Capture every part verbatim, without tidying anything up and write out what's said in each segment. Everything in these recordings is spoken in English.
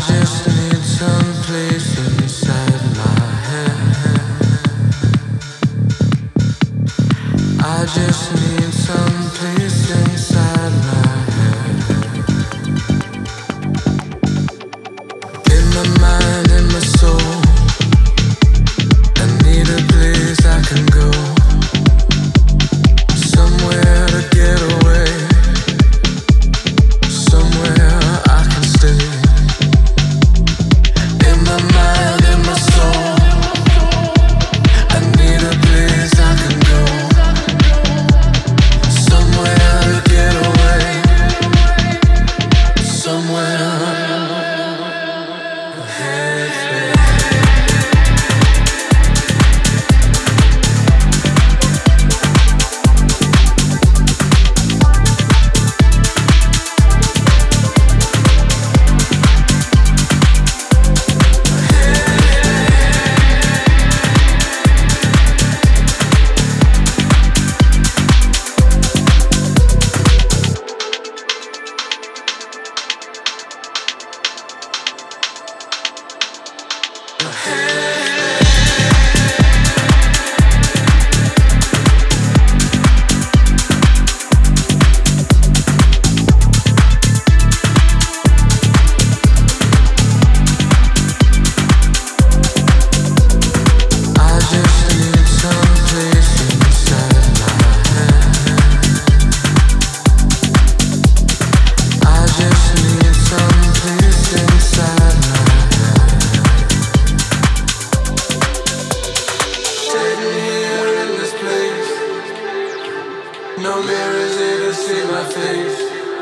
just need some place inside my head. I just need some place inside my head. In my mind, in my soul, I need a place I can go, somewhere to get away, somewhere I can stay. In my mind, in my soul, I need a place I can go, somewhere to get away, somewhere. No mirrors here to see my face.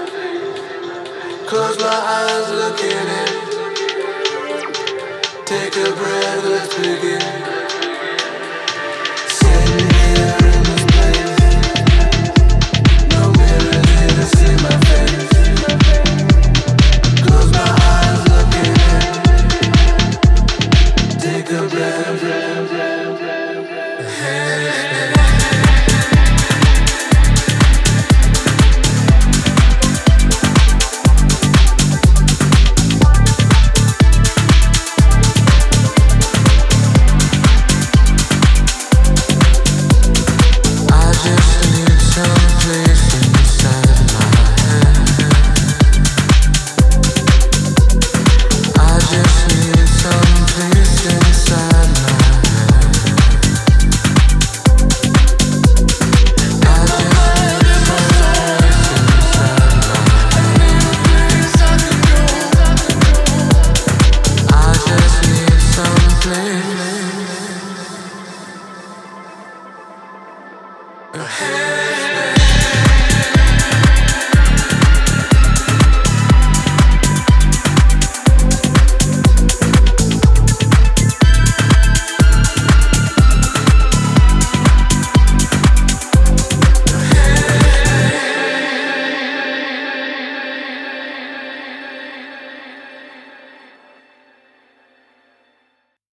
Close my eyes, look in it. Take a breath, let's begin.